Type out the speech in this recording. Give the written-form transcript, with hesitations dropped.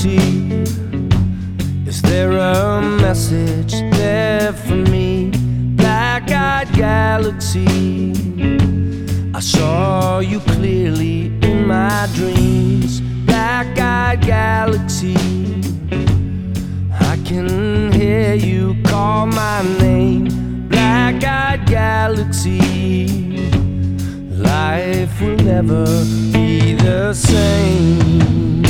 galaxy. Is there a message there for me? Black-eyed galaxy, I saw you clearly in my dreams. Black-eyed galaxy, I can hear you call my name. Black-eyed galaxy, life will never be the same.